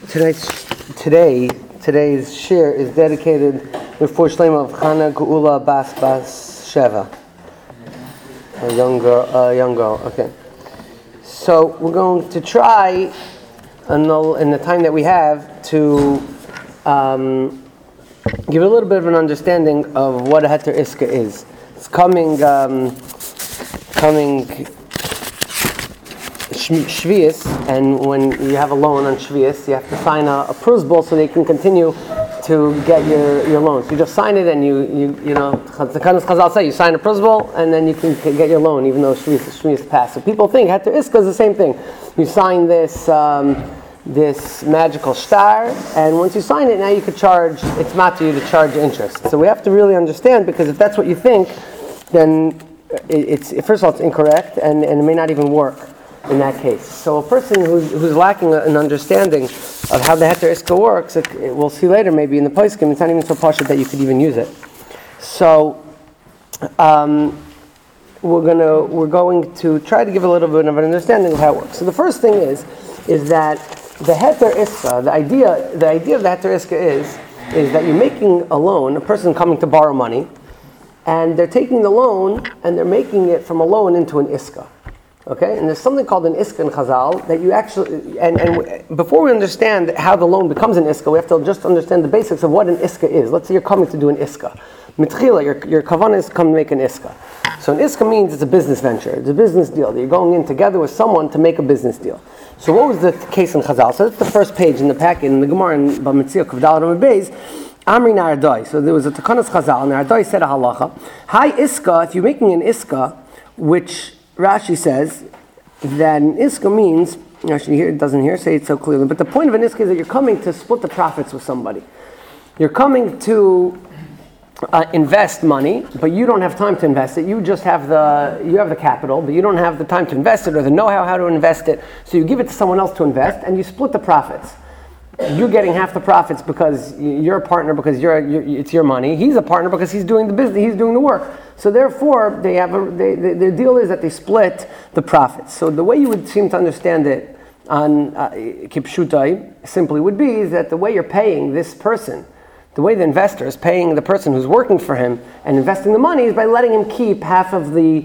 Today's shir is dedicated to Shlema of Chana Geula Bas Sheva, a young girl. Okay, so we're going to try, in the time that we have, to give a little bit of an understanding of what a heter iska is. It's coming Shvius, and when you have a loan on Shvius, you have to sign a prusbul so they can continue to get your loan. So you just sign it, and you know the Chazal say you sign a prusbul, and then you can get your loan, even though Shvius passed. So people think heter iska is the same thing. You sign this magical star, and once you sign it, now you could charge. It's not to you to charge interest. So we have to really understand, because if that's what you think, then it's first of all it's incorrect, and it may not even work in that case. So a person who's lacking an understanding of how the heter iska works, we'll see later maybe in the poskim, it's not even so pashut that you could even use it. So we're going to try to give a little bit of an understanding of how it works. So the first thing is that the heter iska, the idea of the heter iska is that you're making a loan, a person coming to borrow money, and they're taking the loan and they're making it from a loan into an iska. Okay, and there's something called an iska in Chazal that you actually, and before we understand how the loan becomes an iska, we have to just understand the basics of what an iska is. Let's say you're coming to do an iska. Mitchila, your kavanah is to come to make an iska. So an iska means it's a business venture, it's a business deal. You're going in together with someone to make a business deal. So what was the case in Chazal? So that's the first page in the packet, in the Gemara in Bamitzia Kavdal Ramah Beis, Amri Nardai. So there was a Takanas Chazal, and Nardai said a halacha. Hi iska, if you're making an iska, which Rashi says that an iska means, actually here it doesn't say it so clearly, but the point of an iska is that you're coming to split the profits with somebody. You're coming to invest money, but you don't have time to invest it. You just have the capital, but you don't have the time to invest it or the know-how how to invest it. So you give it to someone else to invest, and you split the profits. You're getting half the profits because you're a partner, because it's your money. He's a partner because he's doing the business, he's doing the work. So therefore, their deal is that they split the profits. So the way you would seem to understand it on Kipshutai simply would be is that the way you're paying this person, the way the investor is paying the person who's working for him and investing the money, is by letting him keep half of the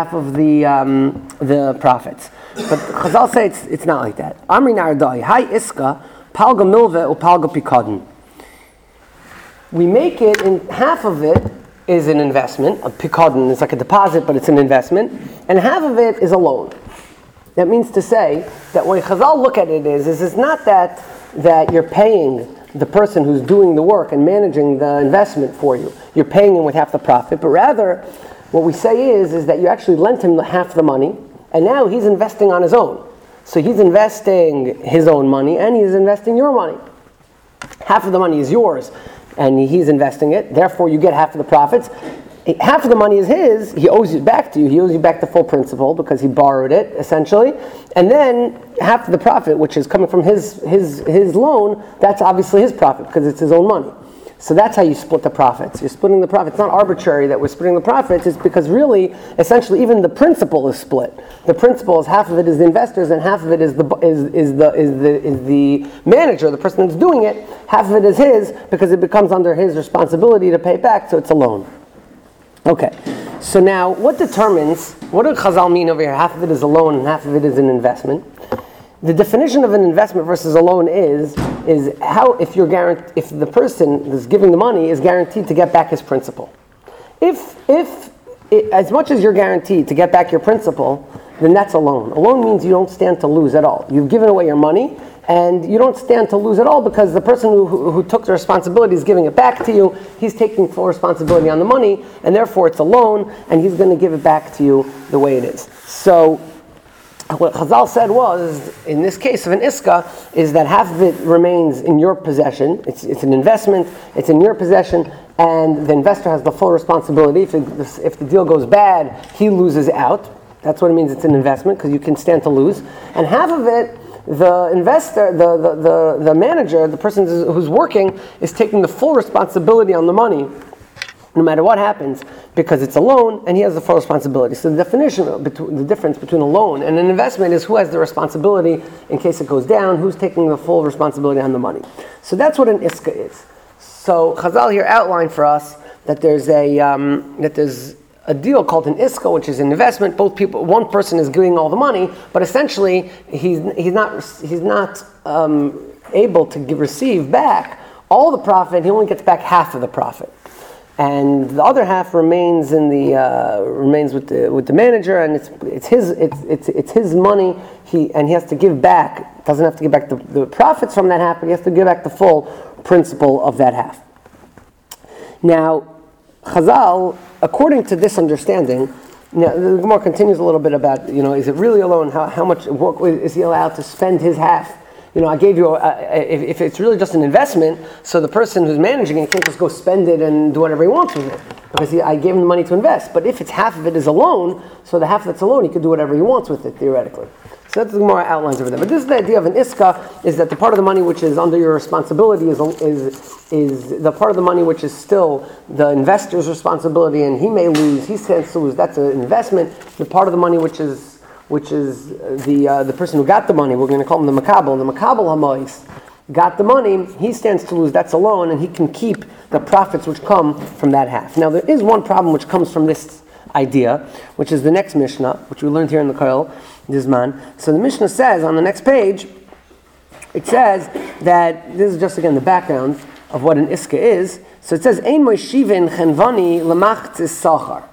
profits. But Chazal say it's not like that. Amri Nardai, Hi Iska, Palga Milve or Palga Pikadon. We make it, in half of it is an investment. A Pikadon is like a deposit, but it's an investment. And half of it is a loan. That means to say that when Chazal look at it is it's not that you're paying the person who's doing the work and managing the investment for you. You're paying him with half the profit, but rather what we say is that you actually lent him half the money, and now he's investing on his own. So he's investing his own money and he's investing your money. Half of the money is yours and he's investing it, therefore you get half of the profits. Half of the money is his, he owes it back to you, he owes you back the full principal because he borrowed it, essentially. And then half of the profit, which is coming from his loan, that's obviously his profit because it's his own money. So that's how you split the profits. You're splitting the profits. It's not arbitrary that we're splitting the profits. It's because really, essentially, even the principal is split. The principal is half of it is the investors, and half of it is the manager, the person that's doing it. Half of it is his because it becomes under his responsibility to pay back. So it's a loan. Okay. So now, what does Chazal mean over here? Half of it is a loan, and half of it is an investment. The definition of an investment versus a loan is how if the person that's giving the money is guaranteed to get back his principal. If as much as you're guaranteed to get back your principal, then that's a loan. A loan means you don't stand to lose at all. You've given away your money, and you don't stand to lose at all because the person who took the responsibility is giving it back to you. He's taking full responsibility on the money, and therefore it's a loan, and he's going to give it back to you the way it is. So what Chazal said was, in this case of an iska, is that half of it remains in your possession. It's an investment. It's in your possession, and the investor has the full responsibility. If the deal goes bad, he loses out. That's what it means. It's an investment because you can stand to lose. And half of it, the investor, the manager, the person who's working, is taking the full responsibility on the money no matter what happens, because it's a loan and he has the full responsibility. So the the difference between a loan and an investment is who has the responsibility in case it goes down, who's taking the full responsibility on the money. So that's what an iska is. So Chazal here outlined for us that there's a deal called an iska, which is an investment. One person is giving all the money, but essentially he's not able to receive back all the profit. He only gets back half of the profit. And the other half remains with the manager, and it's his money. He has to give back. Doesn't have to give back the profits from that half, but he has to give back the full principal of that half. Now, Chazal, according to this understanding, now the Gemara continues a little bit about is it really a loan? How much is he allowed to spend his half? I gave you, if it's really just an investment, so the person who's managing it can't just go spend it and do whatever he wants with it. Because I gave him the money to invest. But if it's half of it is a loan, so the half that's a loan, he could do whatever he wants with it, theoretically. So that's the more outlines over there. But this is the idea of an iska, is that the part of the money which is under your responsibility is the part of the money which is still the investor's responsibility, and he may lose, he stands to lose, that's an investment. The part of the money which is the person who got the money, we're going to call him the makabel. The makabel hamois got the money, he stands to lose, that's a loan, and he can keep the profits which come from that half. Now there is one problem which comes from this idea, which is the next Mishnah, which we learned here in the Koil Dizman. So the Mishnah says on the next page, it says that, this is just again the background of what an iska is. So it says, Ein moishivin chenvani lemachtzis sachar.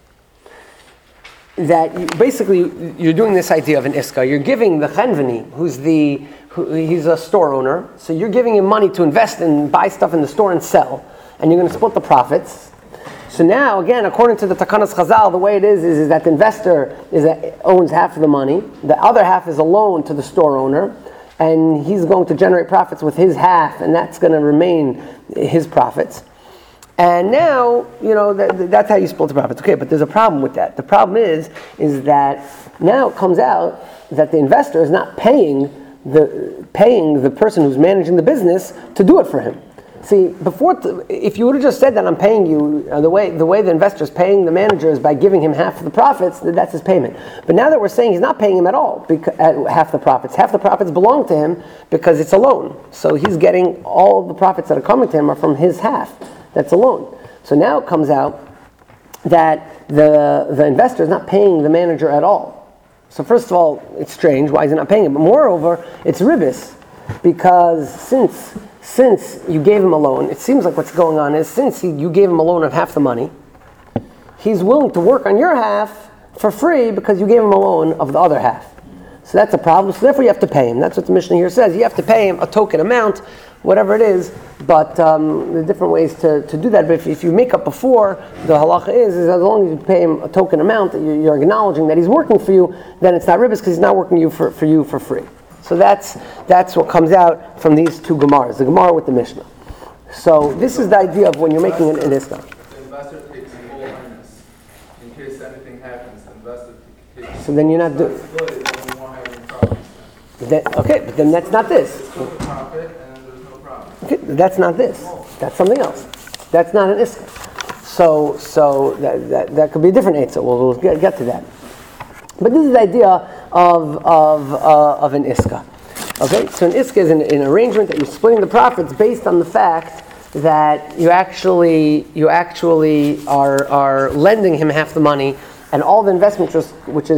That you're doing this idea of an iska. You're giving the chenvani, he's a store owner, so you're giving him money to invest and buy stuff in the store and sell, and you're going to split the profits. So now, again, according to the Takanas Chazal, the way it is that the investor owns half of the money, the other half is a loan to the store owner, and he's going to generate profits with his half, and that's going to remain his profits. And now, that's how you split the profits. Okay, but there's a problem with that. The problem is that now it comes out that the investor is not paying the person who's managing the business to do it for him. See, before, if you would have just said that I'm paying you, the way the investor is paying the manager is by giving him half of the profits, that's his payment. But now that we're saying he's not paying him at all, half the profits belong to him because it's a loan. So he's getting all the profits that are coming to him are from his half. That's a loan. So now it comes out that the investor is not paying the manager at all. So first of all, it's strange. Why is he not paying him? But moreover, it's ribis, because since you gave him a loan, it seems like what's going on is since you gave him a loan of half the money, he's willing to work on your half for free because you gave him a loan of the other half. So that's a problem. So therefore you have to pay him. That's what the Mishnah here says. You have to pay him a token amount, whatever it is, but there are different ways to do that. But if you make up before, the halacha is as long as you pay him a token amount, that you're acknowledging that he's working for you, then it's not ribis because he's not working for you for free. So that's what comes out from these two Gemaras, the Gemara with the Mishnah. So this is the idea of when you're making an iska. The investor takes full earnest in case anything happens. The investor takes. So then you're not doing. Okay, but then that's not this. There's no profit and then there's no profit. Okay, that's not this. That's something else. That's not an iska. So that could be a different eitzah. We'll get to that. But this is the idea of an iska. Okay, so an iska is an arrangement that you're splitting the profits based on the fact that you actually are lending him half the money, and all the investment risk,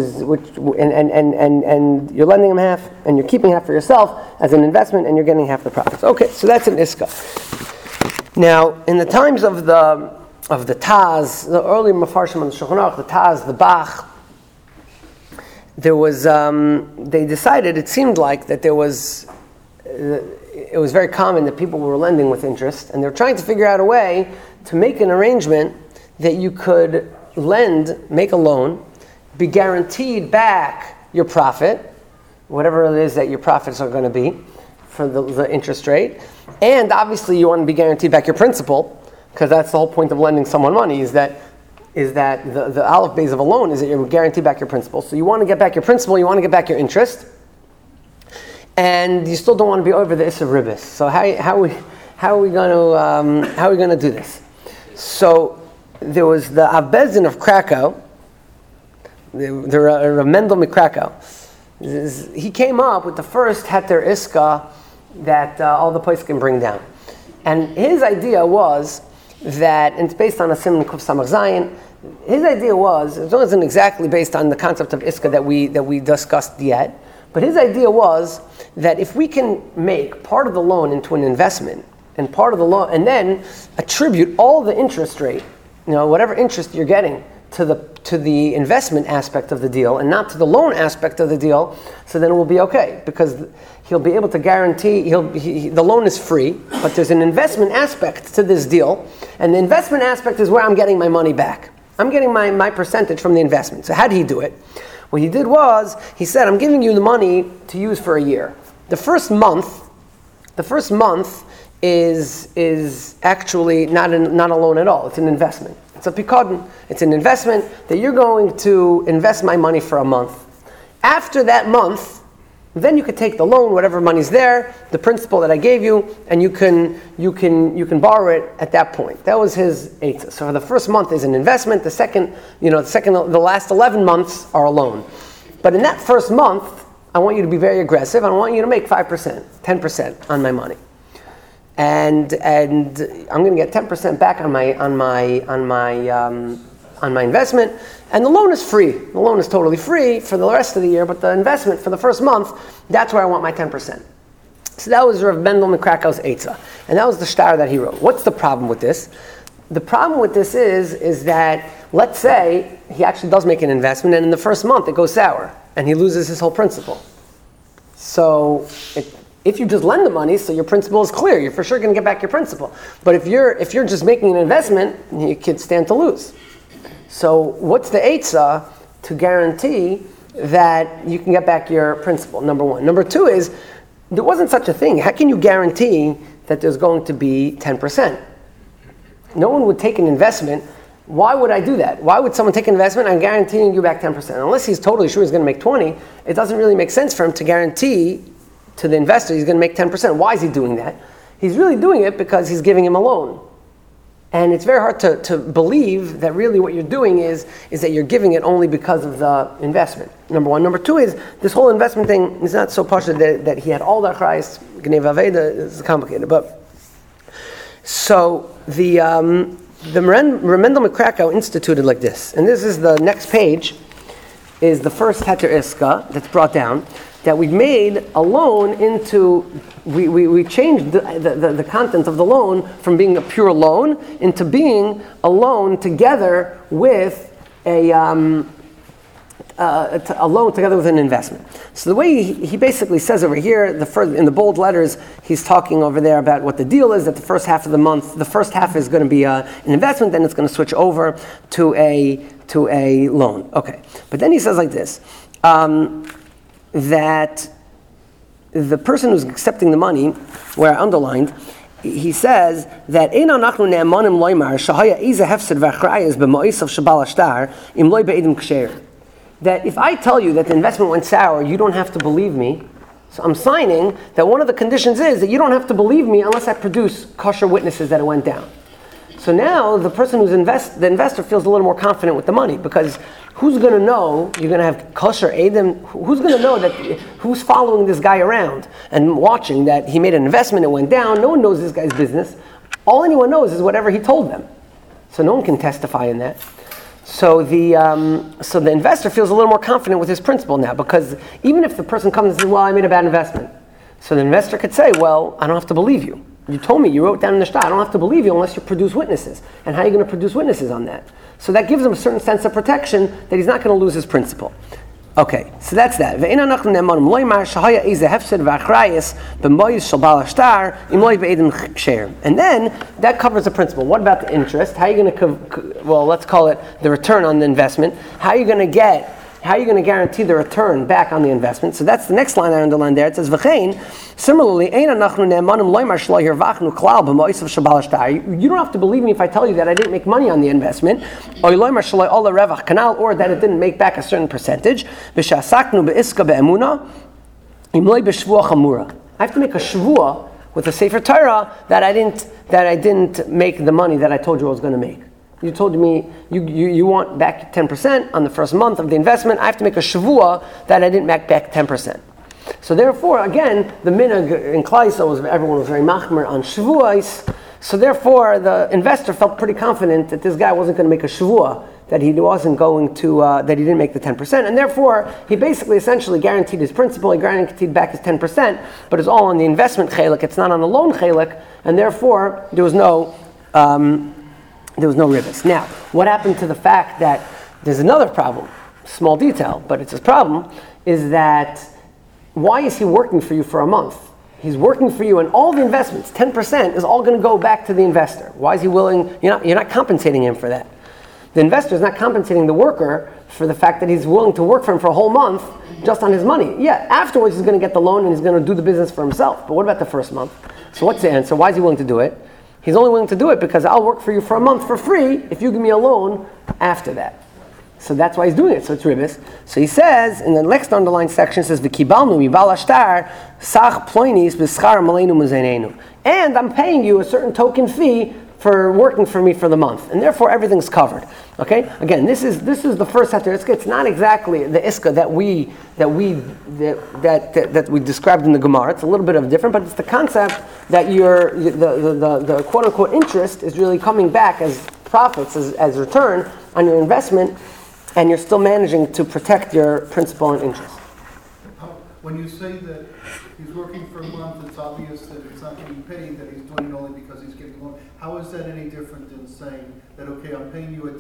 and you're lending him half, and you're keeping half for yourself as an investment, and you're getting half the profits. Okay, so that's an iska. Now, in the times of the Taz, the early Mefarshim on the Shulchan Aruch, the Taz, the Bach, there was, they decided, it seemed like that it was very common that people were lending with interest, and they were trying to figure out a way to make an arrangement that you could make a loan, be guaranteed back your profit, whatever it is that your profits are going to be for the interest rate, and obviously you want to be guaranteed back your principal, because that's the whole point of lending someone money, is that the aleph base of a loan is that you're guaranteed back your principal. So you want to get back your principal, you want to get back your interest, and you still don't want to be over the issur ribis. So how are we going to do this? So there was the Av Bezdin of Krakow, the Rav Mendel McKrakow. He came up with the first Heter Iska that all the places can bring down. And his idea was that, and it's based on a Siman Kuf Samach Zayin, his idea was, it wasn't exactly based on the concept of Iska that we discussed yet, but his idea was that if we can make part of the loan into an investment, and part of the loan, and then attribute all the interest rate, whatever interest you're getting, to the investment aspect of the deal and not to the loan aspect of the deal, so then it will be okay, because he'll be able to guarantee, the loan is free, but there's an investment aspect to this deal, and the investment aspect is where I'm getting my money back. I'm getting my percentage from the investment. So how did he do it? What he did was, he said, I'm giving you the money to use for a year. The first month is actually not a loan at all. It's an investment. It's a pikadon. It's an investment that you're going to invest my money for a month. After that month, then you could take the loan, whatever money's there, the principal that I gave you, and you can borrow it at that point. That was his eitzah. So the first month is an investment. The last 11 months are a loan. But in that first month, I want you to be very aggressive. I want you to make 5%, 10% on my money. And I'm going to get 10% back on my investment, and the loan is free. The loan is totally free for the rest of the year, but the investment for the first month, that's where I want my 10%. So that was Rav Mendel McKrakow's eitzah, and that was the shtar that he wrote. What's the problem with this? The problem with this is that, let's say he actually does make an investment, and in the first month it goes sour, and he loses his whole principal. So if you just lend the money, so your principal is clear, you're for sure going to get back your principal. But if you're just making an investment, you could stand to lose. So what's the eitzah to guarantee that you can get back your principal? Number one. Number two is, there wasn't such a thing. How can you guarantee that there's going to be 10%? No one would take an investment. Why would I do that? Why would someone take an investment? I'm guaranteeing you back 10%. Unless he's totally sure he's going to make 20, it doesn't really make sense for him to guarantee to the investor he's going to make 10%. Why is he doing that? He's really doing it because he's giving him a loan. And it's very hard to believe that really what you're doing is that you're giving it only because of the investment. Number one. Number two is, this whole investment thing is not so partial that he had all the achrayos. Gnei Aveda is complicated. But so the Mendel McKrakow instituted like this. And this is the next page, is the first Heter Iska that's brought down, that we made a loan into, we changed the content of the loan from being a pure loan into being a loan together with a loan together with an investment. So the way he basically says over here, in the bold letters, he's talking over there about what the deal is, that the first half of the month, the first half is going to be an investment, then it's going to switch over to a loan. Okay, but then he says like this, that the person who's accepting the money, where I underlined, he says that that if I tell you that the investment went sour, you don't have to believe me. So I'm signing that one of the conditions is that you don't have to believe me unless I produce kosher witnesses that it went down. So now the person the investor feels a little more confident with the money, because who's going to know you're going to have kosher Edom? Who's going to know who's following this guy around and watching that he made an investment, it went down? No one knows this guy's business. All anyone knows is whatever he told them. So no one can testify in that. So the investor feels a little more confident with his principal now, because even if the person comes and says, well, I made a bad investment, so the investor could say, well, I don't have to believe you. You told me, you wrote down in the shtar, I don't have to believe you unless you produce witnesses. And how are you going to produce witnesses on that? So that gives him a certain sense of protection that he's not going to lose his principal. Okay, so that's that. And then that covers the principal. What about the interest? How are you going to, let's call it the return on the investment. How are you going to guarantee the return back on the investment? So that's the next line I underlined there. It says, similarly, you don't have to believe me if I tell you that I didn't make money on the investment, or that it didn't make back a certain percentage. I have to make a shvuah with a Sefer Torah that I didn't make the money that I told you I was going to make. You told me you want back 10% on the first month of the investment. I have to make a shavua that I didn't make back 10%. So therefore, again, the minhag in Klaisa was everyone was very machmer on shavuos. So therefore, the investor felt pretty confident that this guy wasn't going to make a shavua, that he wasn't going to, that he didn't make the 10%, and therefore he basically essentially guaranteed his principal. He guaranteed back his 10%, but it's all on the investment chelik. It's not on the loan chelik, and therefore there was no ribis. Now, what happened to the fact that there's another problem, small detail, but it's a problem, is that why is he working for you for a month? He's working for you, and all the investments, 10%, is all going to go back to the investor. Why is he willing? You're not compensating him for that. The investor is not compensating the worker for the fact that he's willing to work for him for a whole month just on his money. Yeah, afterwards he's going to get the loan and he's going to do the business for himself. But what about the first month? So what's the answer? Why is he willing to do it? He's only willing to do it because I'll work for you for a month for free if you give me a loan after that. So that's why he's doing it. So it's ribis. So he says in the next underlined section, it says v'kibalnu mibal ashtar sach ploinis b'schar maleinu muzainenu. And I'm paying you a certain token fee for working for me for the month, and therefore everything's covered. Okay. Again, this is the first heter iska. It's not exactly the iska that we described in the Gemara. It's a little bit of different, but it's the concept that the quote unquote interest is really coming back as profits, as return on your investment, and you're still managing to protect your principal and interest. When you say that he's working for a month, it's obvious that it's not getting paid, that he's doing it only because he's getting a loan. How is that any different than saying that, okay, I'm paying you $1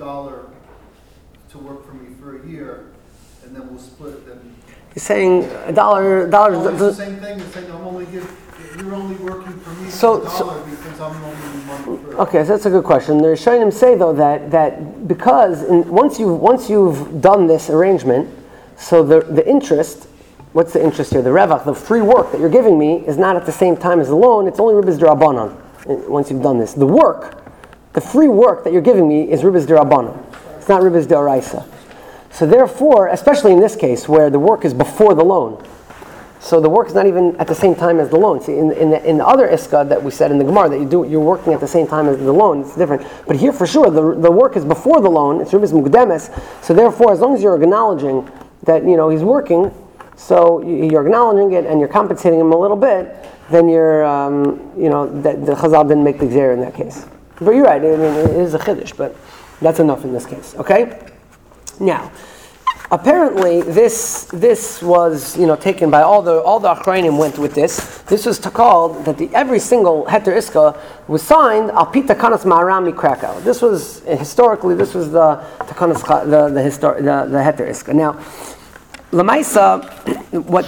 to work for me for a year, and then we'll split it? Then he's saying $1. It's the same thing. It's saying you're only working for me for $1 because I'm only money for. Okay, so that's a good question. The Rishonim say though that because once you've done this arrangement, so the interest. What's the interest here? The revach, the free work that you're giving me, is not at the same time as the loan. It's only ribis derabanan. Once you've done this, the free work that you're giving me is ribis derabanan. It's not ribis deraisa. So therefore, especially in this case where the work is before the loan, so the work is not even at the same time as the loan. See, in the other iska that we said in the Gemara that you're working at the same time as the loan, it's different. But here for sure, the work is before the loan. It's ribis mukdemes. So therefore, as long as you're acknowledging that he's working. So you're acknowledging it and you're compensating him a little bit, then you're, that the Chazal didn't make the gzera in that case. But you're right, I mean, it is a chiddush, but that's enough in this case, okay? Now, apparently this was, taken by all the Achrayim went with this. This was called that every single heter iska was signed al pi takanas ma'aram Krakow. This was, historically, the takanas, the heter iska. Now, Lamaisa, what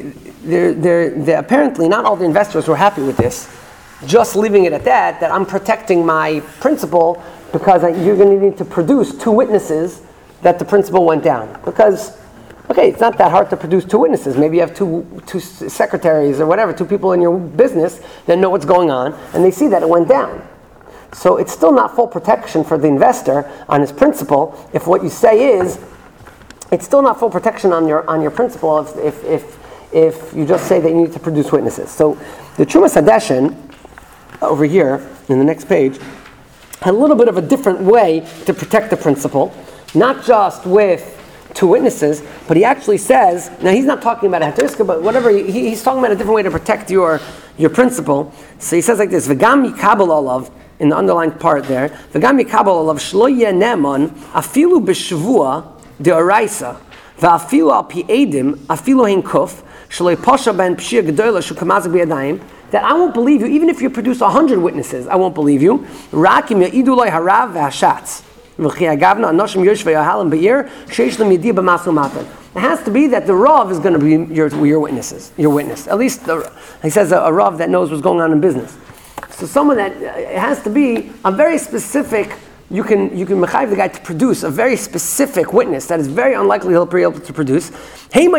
they apparently not all the investors were happy with this. Just leaving it at that I'm protecting my principal because you're going to need to produce 2 witnesses that the principal went down. Because, okay, it's not that hard to produce 2 witnesses. Maybe you have two secretaries or whatever, 2 people in your business that know what's going on, and they see that it went down. So it's still not full protection for the investor on his principal if what you say is. It's still not full protection on your principal if you just say that you need to produce witnesses. So the Trumas Hadeshin over here in the next page had a little bit of a different way to protect the principal, not just with 2 witnesses, but he actually says, now he's not talking about a heteriska, but whatever, he's talking about a different way to protect your principal. So he says like this, V'gam yikabel olav, in the underlined part there, V'gam yikabel olav shlo yeh ne'eman afilu b'shavua the Araisa, va'afilu al pi edim, afilu hein kuf, shaloi posha ben pshir gedola shukamazik b'yadayim, that I won't believe you, even if you produce 100 witnesses, I won't believe you. Rakim ya'idu loy harav v'hashatz, v'chi agavna anoshim yosh v'yahalim be'ir, sheish lim yadi b'masu matan. It has to be that the Rav is going to be your witnesses, your witness. At least he says a Rav that knows what's going on in business. So someone that it has to be a very specific. You can mechayiv the guy to produce a very specific witness that is very unlikely he'll be able to produce. They have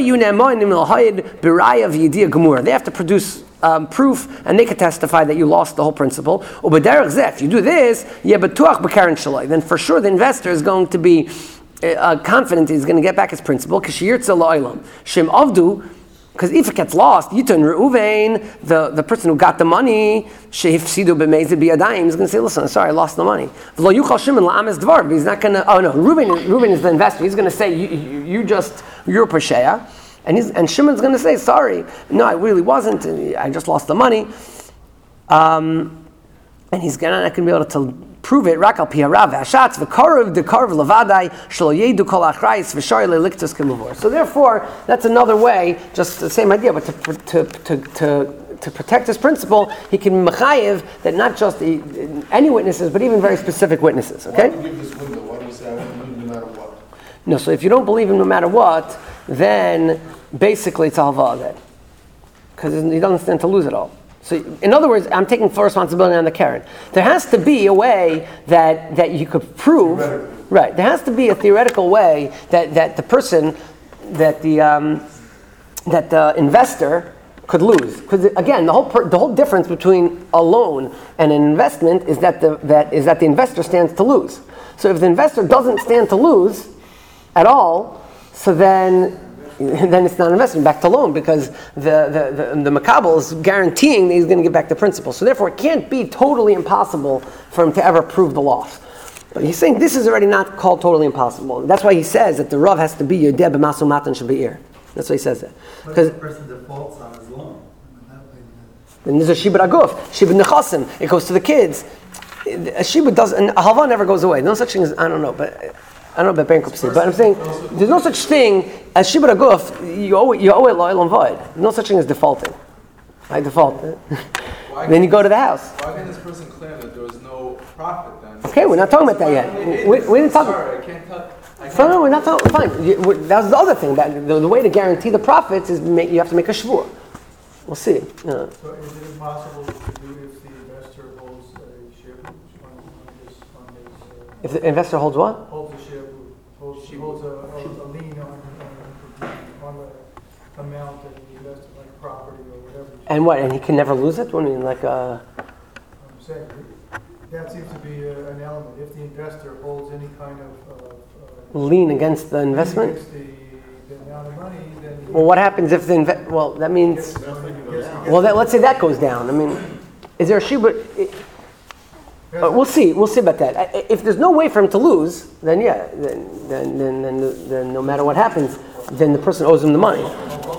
to produce proof, and they can testify that you lost the whole principle. If you do this, then for sure the investor is going to be confident he's going to get back his principal. Because if it gets lost, Yiton Reuven, the person who got the money, Shehifsidu b'meizid biyadayim, is going to say, listen, sorry, I lost the money. V'lo yuchal Shimon la'ames dvar, but he's not going to, oh no, Reuven is the investor. He's going to say, you're a Pesheya. And Shimon's going to say, sorry, no, I really wasn't, I just lost the money. And he's not going to be able to prove it. Rak al pi harav v'ashatz v'karev dekarev levadai shelo yedu kol achrayis v'shari leliktus kelavor. So therefore, that's another way, just the same idea, but to protect this principle, he can be mechayev that not just any witnesses, but even very specific witnesses. Okay? Why do you give this window? Why do you say I won't believe no matter what? No, so if you don't believe him no matter what, then basically it's halva then, because he doesn't stand to lose it all. So, in other words, I'm taking full responsibility on the Karen. There has to be a way that you could prove, right? There has to be a theoretical way that the person, that the investor could lose. Because again, the whole difference between a loan and an investment is that the investor stands to lose. So if the investor doesn't stand to lose at all, so then it's not an investment, back to loan, because the makabel is guaranteeing that he's going to get back the principal. So therefore, it can't be totally impossible for him to ever prove the loss. But he's saying this is already not called totally impossible. That's why he says that the Rav has to be Yodeh b'masu matan shebe'ir. That's why he says that. Because the person defaults on his loan. Then there's a shibud aguf, shibud nechasim. It goes to the kids. A shibud does, and a halva never goes away. No such thing as, I don't know about bankruptcy, but I'm saying there's no such thing as shibud aguf. You owe it loyal and void. No such thing as defaulting. I default. Then you go to the house. Why can this person claim that there was no profit then? Okay, we're not talking about that yet. We didn't talk. Sorry, I can't talk. No, we're not talking. Fine. That was the other thing. That the way to guarantee the profits is you have to make a shvur. We'll see. So is it impossible to do if the investor holds a share on his If the investor holds what? holds a share, holds a lien on the amount that he invested, like property or whatever. And what? And he can never lose it? What do you mean, like I'm saying, that seems to be an element. If the investor holds any kind of lien against the investment? against the amount of money, then Well, what happens if the well, that means. Well, let's say that goes down. I mean, is there a shibud? We'll see. We'll see about that. If there's no way for him to lose, then yeah, then no matter what happens, then the person owes him the money.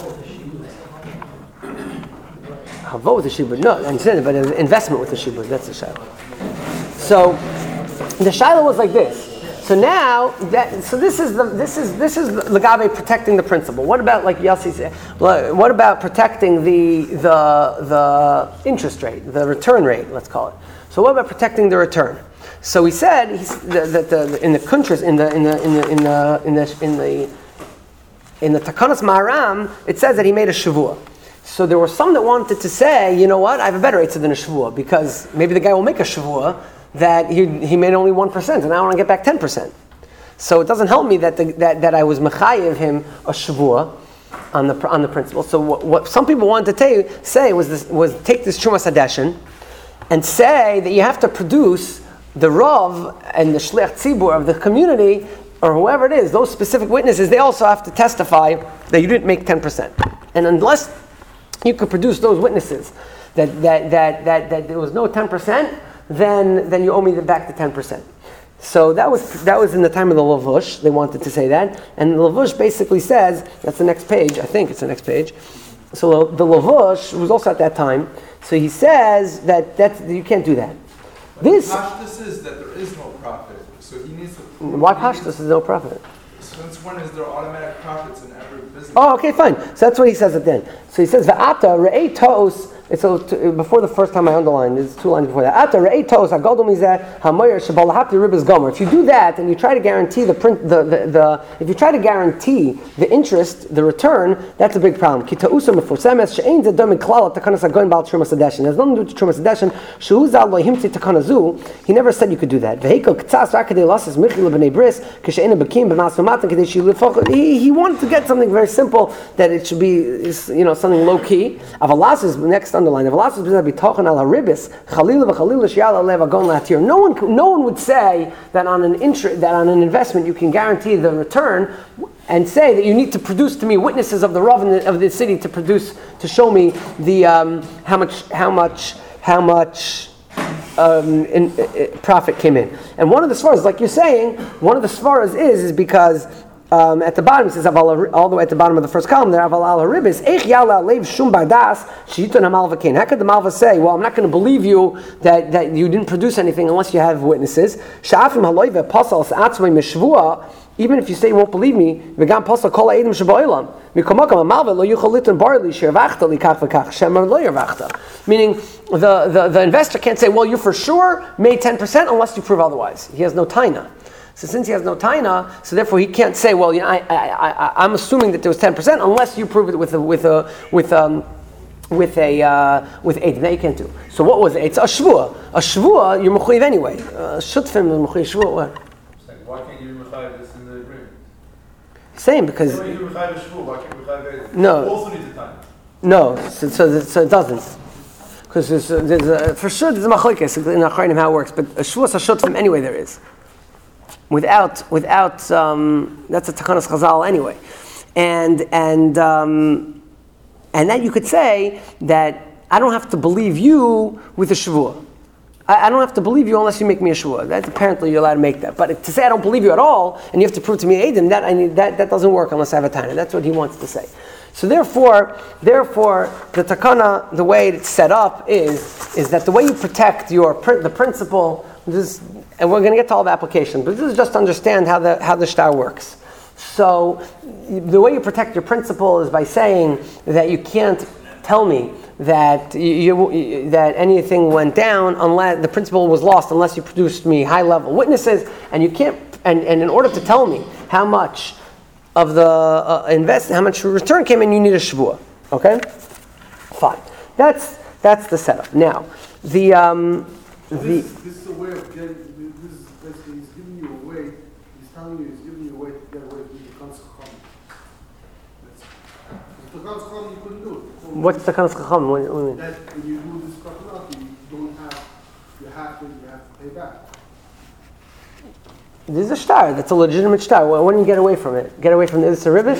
I'll vote with the shibud. No, I understand it, but an investment with the shibud, that's the shayla. So the shayla was like this. So now this is Lagave protecting the principle. What about, like Yossi said, what about protecting the interest rate, the return rate, let's call it. So what about protecting the return? So he said that in the countries in the Takanas Maharam, it says that he made a shavua. So there were some that wanted to say, you know what, I have a better eitzah than a shavua, because maybe the guy will make a shavua that he made only 1%, and I want to get back 10%. So it doesn't help me that I was mechayev him a shavua on the principle. So what some people wanted to say was take this Trumas Hadeshin and say that you have to produce the Rav and the Shliach Tzibur of the community, or whoever it is, those specific witnesses, they also have to testify that you didn't make 10%. And unless you could produce those witnesses that there was no 10%, then you owe me back the 10%. So that was in the time of the Lavush. They wanted to say that, and the Lavush basically says, that's the next page. I think it's the next page. So the Lavush was also at that time. So he says that you can't do that. This Pashtus is that there is no profit, so he needs to. Why Pashtus is no profit? Since when is there automatic profits in every business? Oh, okay, fine. So that's what he says at the end. So he says, "Va'ata re'ei tos." Before the first time I underlined, there's 2 lines before that. Ata re'ei tos hagadol mizeh hamoyer shebalahati ribas gomer. If you do that and you try to guarantee if you try to guarantee the interest, the return, that's a big problem. Ki ta'usa meforsemes she'ein zedom miklal takanas hagoyin bal trumas hadeshin. There's nothing to do with trumas hadeshin. Shehu zal lo himtzi takanazu. He never said you could do that. Vehekel k'tzas rakadei lasses michil b'nei bris k'she'ena bekim b'masumatan k'dei shilufach. He wanted to get something very simple, that it should be something low key. Avalas is next underline. No one would say that on an investment you can guarantee the return, and say that you need to produce to me witnesses of the Rav of the city to show me the how much profit came in. And one of the svaras, like you're saying, one of the svaras is because at the bottom it says all the way at the bottom of the first column there, aval al haribis eich yala leiv shum bardas shiton hamalva kain. How could the malva say, well, I'm not going to believe you that you didn't produce anything unless you have witnesses? Sha'afim haloive pasal atzmei mishvua. Even if you say you won't believe me, v'gam pasal kol ha'edim sheba'olam mikomakam hamalva lo yuchal liton barli shirvachta likach v'kach shemar lo yirvachta. Meaning the investor can't say, well, you for sure made 10% unless you prove otherwise. He has no taina. So since he has no taina, so therefore he can't say, well, you know, I'm assuming that there was 10% unless you prove it with edim. That you can't do. So what was it? It's a shvua. A shvua you're mechuyev anyway. Shutfim is mechuyev shvua. What? Why can't you mechayev this in the agreement? Same because Why can't you mechayev a shvua? Why can't you mechayev it? No. You also need the time. no. So it doesn't. Because for sure there's a machlokes in Achronim how it works, but a shvua a shutfim anyway there is. Without that's a takanas chazal anyway, and that you could say that I don't have to believe you with a shavua. I don't have to believe you unless you make me a shavua. That's apparently you're allowed to make that. But to say I don't believe you at all and you have to prove to me edim, that doesn't work unless I have a tana. That's what he wants to say. So therefore, the takana, the way it's set up is that the way you protect the principle. And we're going to get to all the application, but this is just to understand how the shtar works. So the way you protect your principle is by saying that you can't tell me that that anything went down unless the principle was lost unless you produced me high level witnesses, and you can't. And in order to tell me how much of the how much return came in, you need a shvua. Okay, fine. That's the setup. Now This is a way of getting. This is basically he's giving you a way. He's telling you he's giving you a way to get away with the Kanskacham. The Kanskacham you couldn't do it. What's the kind of chacham? What do you mean? That when you do this Kanskacham, you have to pay back. This is a shtar. That's a legitimate shtar. When do you get away from it? Get away from this a ribis?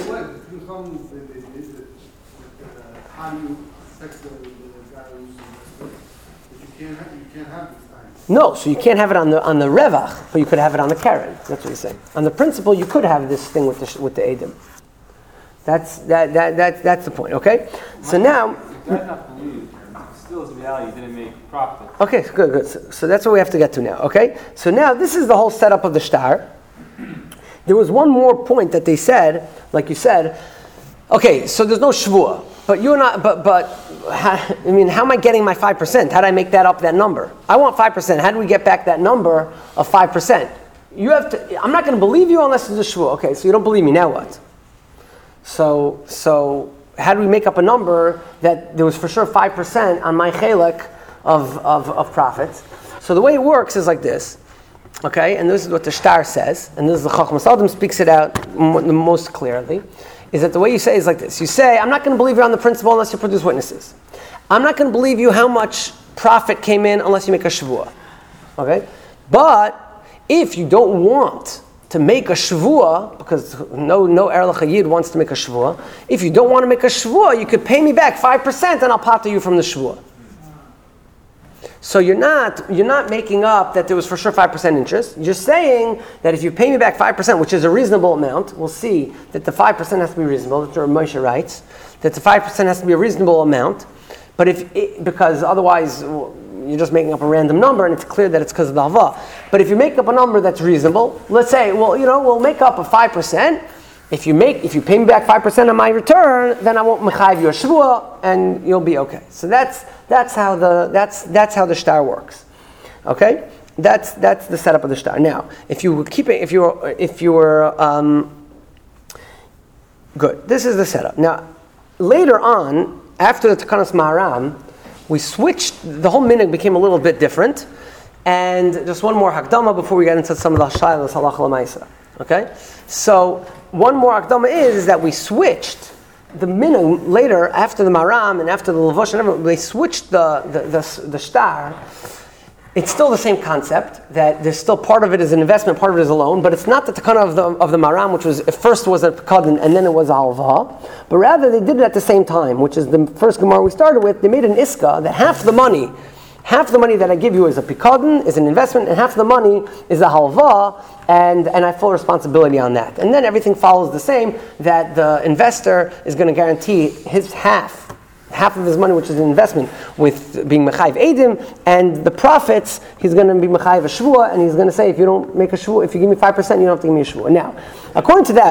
How do you protect the guy who's invested? But you can't have this time. No, so you can't have it on the revach, but you could have it on the karen. That's what he's saying. On the principle, you could have this thing with the edim. That's the point. Okay. So now. Still, is reality. You didn't make profit. Okay, good. So that's what we have to get to now. Okay. So now this is the whole setup of the shtar. There was one more point that they said, like you said. Okay, so there's no shvua, but you're not. But how am I getting my 5%? How do I make that number? I want 5%. How do we get back that number of 5%? You have to. I'm not going to believe you unless there's a shvua. Okay, so you don't believe me. Now what? So how do we make up a number that there was for sure 5% on my chelek of profits? So the way it works is like this. Okay, and this is what the shtar says, and this is the Chachmas Adam speaks it out the most clearly. Is that the way you say is like this? You say, I'm not going to believe you on the principle unless you produce witnesses. I'm not going to believe you how much profit came in unless you make a shavua. Okay? But if you don't want to make a shavua, because no Erlich Hayid wants to make a shavua, if you don't want to make a shavua, you could pay me back 5% and I'll pater you from the shavua. So you're not making up that there was for sure 5% interest. You're saying that if you pay me back 5%, which is a reasonable amount, we'll see that the 5% has to be reasonable. That's what Moshe writes, that the 5% has to be a reasonable amount. But because otherwise you're just making up a random number, and it's clear that it's because of the hava. But if you make up a number that's reasonable, let's say, we'll make up a 5%. If you pay me back 5% of my return, then I won't mechayiv you a shvua, and you'll be okay. So that's how the shtar works. Okay, that's the setup of the shtar. Now, if you were good, this is the setup. Now, later on, after the Takanas Maharam, we switched. The whole minhag became a little bit different, and just one more hakdama before we get into some of the shaylas halacha l'maisa. Okay, so one more hakdama is that we switched the minhag later, after the maram and after the levush and everything, they switched the shtar. It's still the same concept, that there's still part of it is an investment, part of it is a loan, but it's not the takana of the maram, which was at first was a pikadon and then it was a halva, but rather they did it at the same time, which is the first Gemara we started with. They made an iska that half the money that I give you is a pikadon, is an investment, and half the money is a halva, and I have full responsibility on that. And then everything follows the same, that the investor is going to guarantee his half of his money, which is an investment, with being mechayiv edim, and the profits, he's going to be mechayiv a shvua, and he's going to say, if you don't make a shvua, if you give me 5%, you don't have to give me a shvua. Now, according to that,